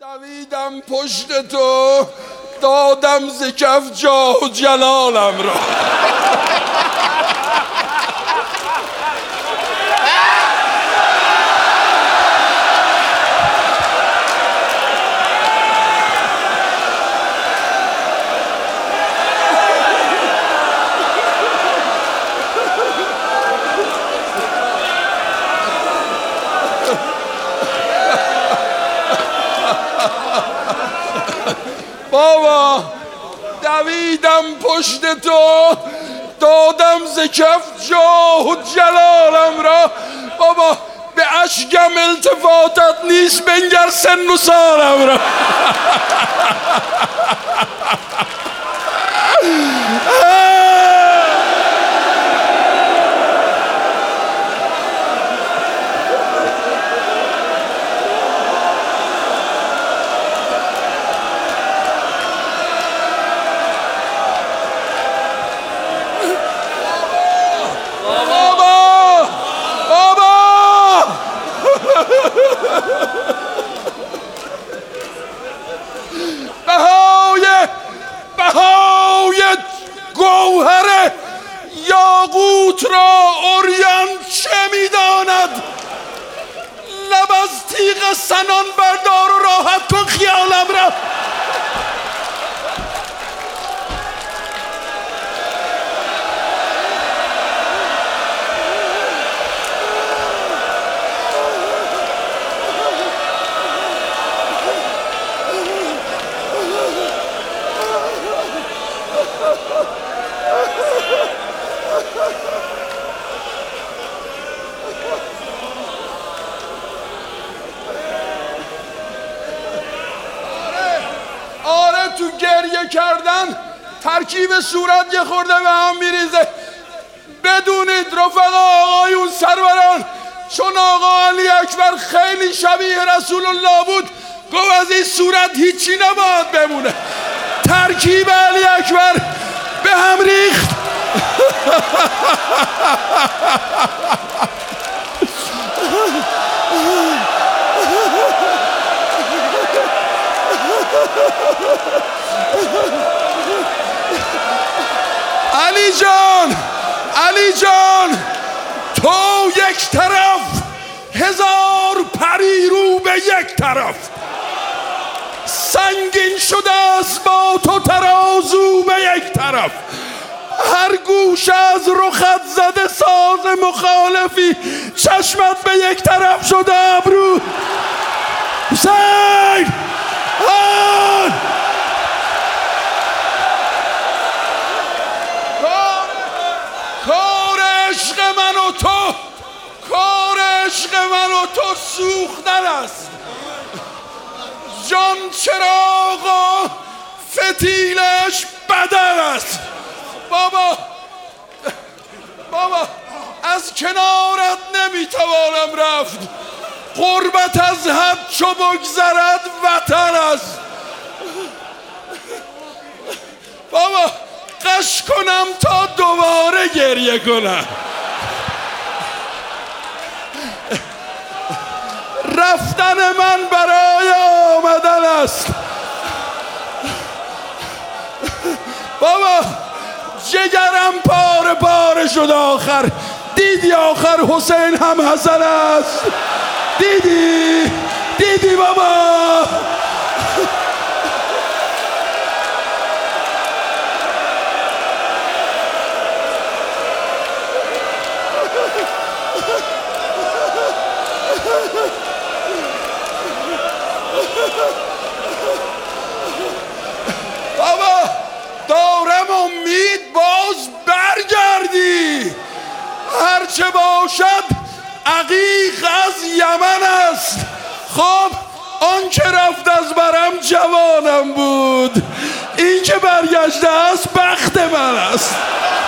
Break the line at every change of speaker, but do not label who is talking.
دویدم پشت تو، دادم ز کف جاه و جلالم را. بابا دویدم پشت تو، دادم ز کف جاه و جلالم را. بابا به اشکم التفاتت نیست، بنگر سن و سالم را. بهای گوهر یاقوت را عریان چه میداند؟ لب از تیغ سنان بردار و راحت کن خیالم را. تو گریه کردن ترکیب صورت یه خورده به هم میریزه. بدونید رفقا، آقایون، سروران، چون آقا علی اکبر خیلی شبیه رسول الله بود، گفت از این صورت هیچی نباید بمونه. ترکیب علی اکبر به هم ریخت. علی جان تو یک طرف، هزار پریرو به یک طرف. سنگین شده است با تو ترازو به یک طرف. هر گوش از رخت زده ساز مخالفی، چشمت به یک طرف شده ابرو. حسین کار عشق من و تو سوختن است. جان چراغ فتیلش بدن است. بابا از کنارت نمیتوانم رفت. غربت از حد چو بگذرد وطن است. بابا قش کنم تا دوباره گریه کنم. رفتن من برای آمدن است. بابا جگرم پاره پاره شد آخر. دیدی آخر حسین هم حسن است؟ دیدی بابا؟ بابا دارم امید باز برگردی. هرچه باشد عقیق از یمن است. خب آن که رفت از برم جوانم بود، این که برگشته است بخت من است.